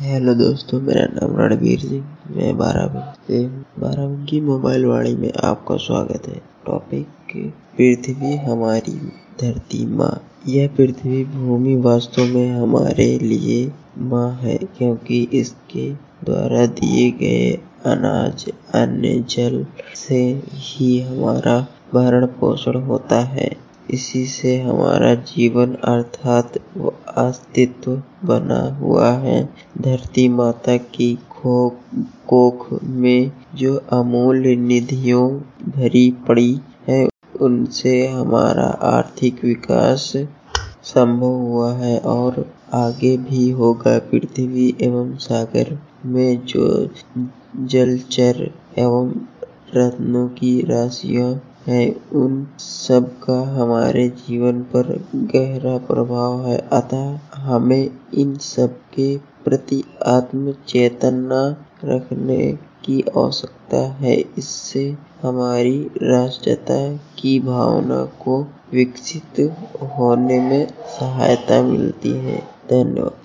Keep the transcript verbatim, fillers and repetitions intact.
Hello दोस्तों, मेरा नाम रणवीर सिंह। मैं बाराबंकी से बाराबंकी मोबाइल वाणी में आपका स्वागत है। टॉपिक: पृथ्वी हमारी धरती माँ। यह पृथ्वी भूमि वास्तव में हमारे लिए माँ है, क्योंकि इसके द्वारा दिए गए अनाज, अन्न, जल से ही हमारा भरण पोषण होता है। इसी से हमारा जीवन अर्थात वो अस्तित्व बना हुआ है। धरती माता की कोख में जो अमूल्य निधियों भरी पड़ी है, उनसे हमारा आर्थिक विकास संभव हुआ है और आगे भी होगा। पृथ्वी एवं सागर में जो जलचर एवं रत्नों की राशियां है, उन सब का हमारे जीवन पर गहरा प्रभाव है। अतः हमें इन सब के प्रति आत्म चेतना रखने की आवश्यकता है। इससे हमारी राष्ट्रीयता की भावना को विकसित होने में सहायता मिलती है। धन्यवाद।